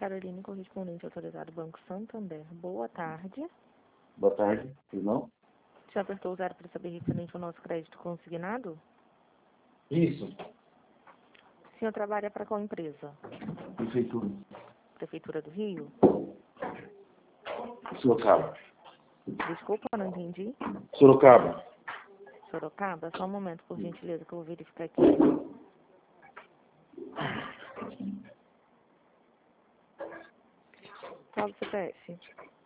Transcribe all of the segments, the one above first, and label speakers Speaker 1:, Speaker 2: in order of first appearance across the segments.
Speaker 1: Caroline, correspondente autorizado Banco Santander. Boa tarde.
Speaker 2: Boa tarde, irmão.
Speaker 1: Você apertou o 0 para saber referente ao nosso crédito consignado?
Speaker 2: Isso.
Speaker 1: O senhor trabalha para qual empresa?
Speaker 2: Prefeitura.
Speaker 1: Prefeitura do Rio?
Speaker 2: Sorocaba.
Speaker 1: Desculpa, não entendi.
Speaker 2: Sorocaba.
Speaker 1: Sorocaba? Só um momento, por gentileza, que eu vou verificar aqui. Qual o CPF?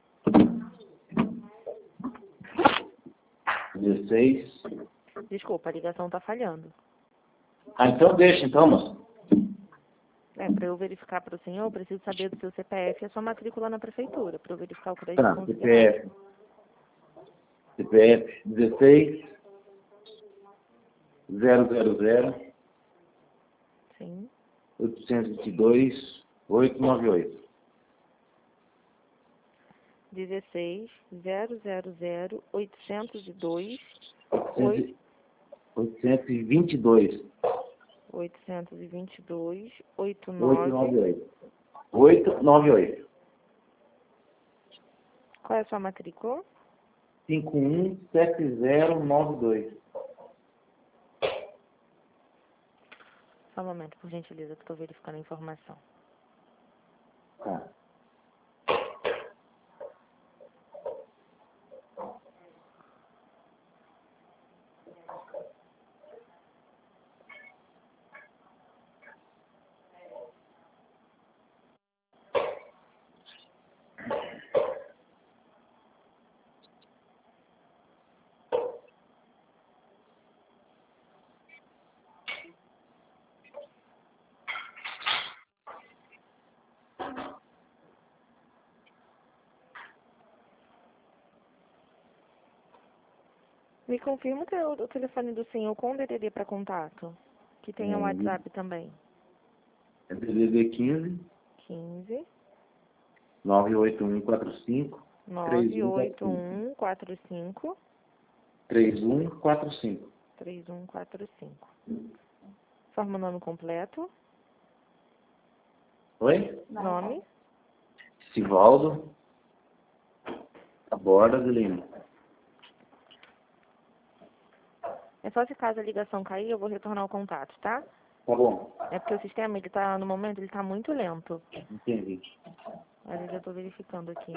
Speaker 2: 16.
Speaker 1: Desculpa, a ligação está falhando.
Speaker 2: Ah, então deixa, então, moço.
Speaker 1: Para eu verificar para o senhor, eu preciso saber do seu CPF e a sua matrícula na prefeitura, para eu verificar o crédito
Speaker 2: Tá,
Speaker 1: consignado.
Speaker 2: CPF 16 000
Speaker 1: Sim.
Speaker 2: 822 898.
Speaker 1: 16 000 802
Speaker 2: 822
Speaker 1: 822 89.
Speaker 2: 898. 898.
Speaker 1: Qual é a sua matrícula?
Speaker 2: 517092.
Speaker 1: Só um momento, por gentileza, que estou verificando a informação.
Speaker 2: Tá.
Speaker 1: Me confirma o telefone do senhor com o DDD para contato, que tem o WhatsApp também.
Speaker 2: É DDD 15
Speaker 1: 15
Speaker 2: 98145
Speaker 1: 98145
Speaker 2: 3145.
Speaker 1: 3145. Forma o nome completo.
Speaker 2: Oi?
Speaker 1: Nome.
Speaker 2: Sivaldo Taborda de Lima.
Speaker 1: É só se caso a ligação cair, eu vou retornar o contato, tá?
Speaker 2: Tá bom.
Speaker 1: É porque o sistema, ele tá, no momento, ele tá muito lento.
Speaker 2: Entendi.
Speaker 1: Mas eu já tô verificando aqui.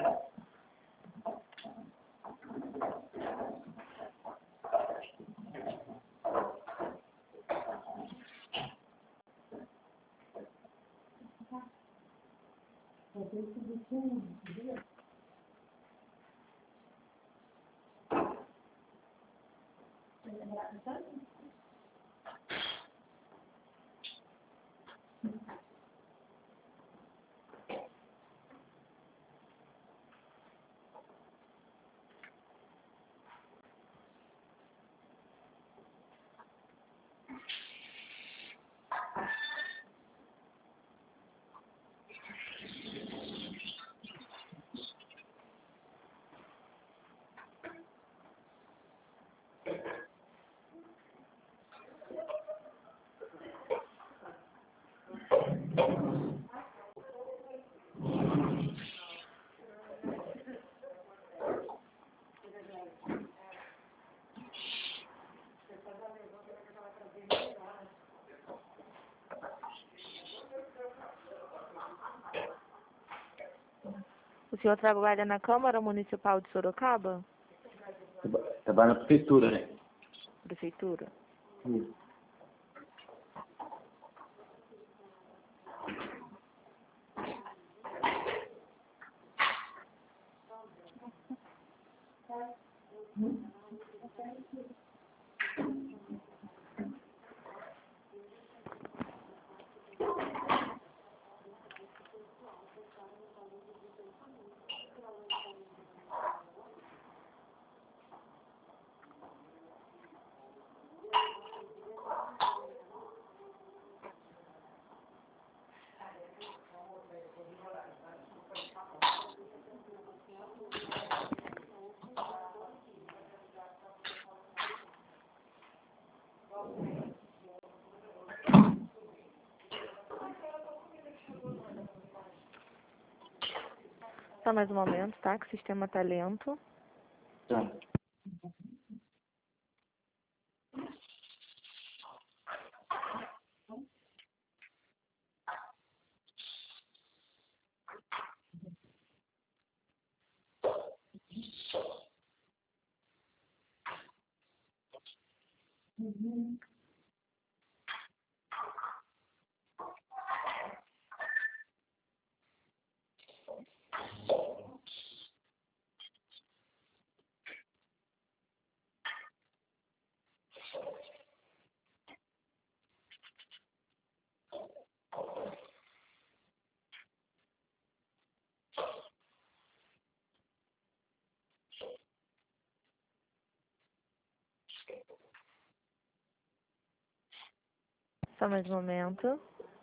Speaker 1: O senhor trabalha na Câmara Municipal de Sorocaba?
Speaker 2: Trabalha na prefeitura, né?
Speaker 1: Prefeitura? Só mais um momento, tá? Que o sistema tá lento.
Speaker 2: Tá.
Speaker 1: Só mais um momento.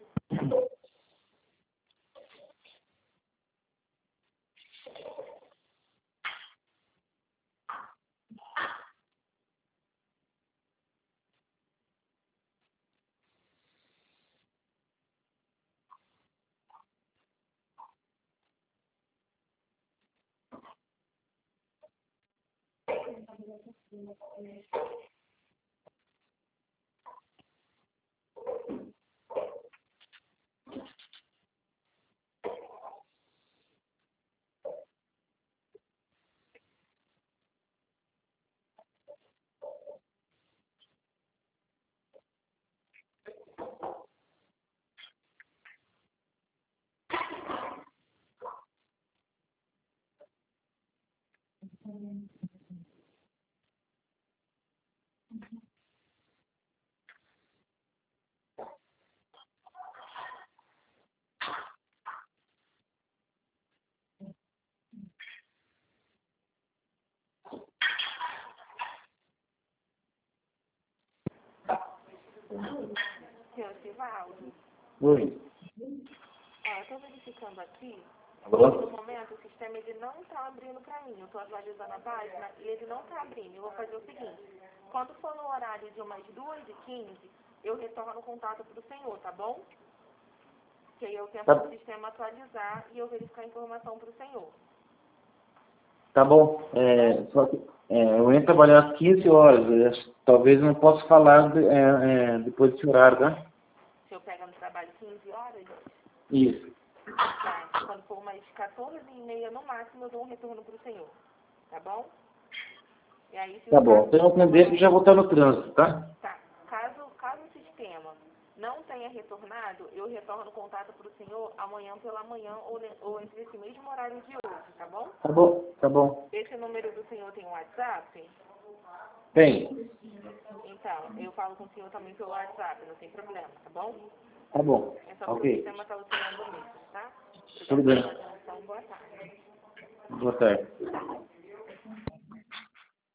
Speaker 1: Senhor Sivaldo,
Speaker 2: Oi.
Speaker 1: eu estou verificando aqui.
Speaker 2: Alô?
Speaker 1: No momento, o sistema ele não está abrindo para mim. Eu estou atualizando a página e ele não está abrindo. Eu vou fazer o seguinte. Quando for no horário de umas 2h15, eu retorno o contato para o senhor, tá bom? Que aí eu tento o sistema atualizar e eu verificar a informação para o senhor.
Speaker 2: Tá bom. Só que, eu entro trabalhar às 15 horas. Talvez não possa falar depois desse horário, tá?
Speaker 1: Se eu pego no trabalho 15 horas,
Speaker 2: Isso.
Speaker 1: tá? Quando for umas 14h30 no máximo, eu dou um retorno para o senhor. Tá bom? E aí, se
Speaker 2: Tá
Speaker 1: o
Speaker 2: bom.
Speaker 1: caso,
Speaker 2: Então eu atender e já vou estar no trânsito, tá?
Speaker 1: tá. Caso o sistema não tenha retornado, eu retorno o contato para o senhor amanhã pela manhã ou entre esse mesmo horário de hoje, tá bom?
Speaker 2: Tá bom, tá bom.
Speaker 1: Esse número do senhor tem um WhatsApp?
Speaker 2: Tem.
Speaker 1: Então, eu falo com o senhor também pelo WhatsApp, não tem problema, tá bom?
Speaker 2: Tá bom.
Speaker 1: É só que o
Speaker 2: Ok.
Speaker 1: sistema está oscilando mesmo, tá?
Speaker 2: Tudo
Speaker 1: Obrigada
Speaker 2: bem.
Speaker 1: pela atenção, boa tarde.
Speaker 2: Boa tarde.